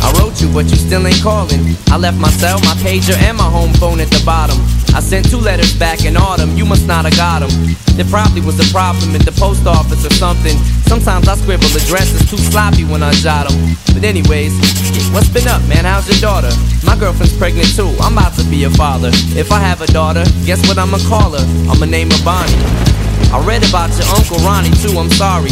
I wrote you, but you still ain't calling. I left my cell, my pager, and my home phone at the bottom. I sent 2 letters back in autumn, you must not have got them. There probably was a problem at the post office or something. Sometimes I scribble addresses too sloppy when I jot them. But anyways, what's been up, man? How's your daughter? My girlfriend's pregnant too, I'm about to be a father. If I have a daughter, guess what I'ma call her? I'ma name her Bonnie. I read about your Uncle Ronnie too, I'm sorry.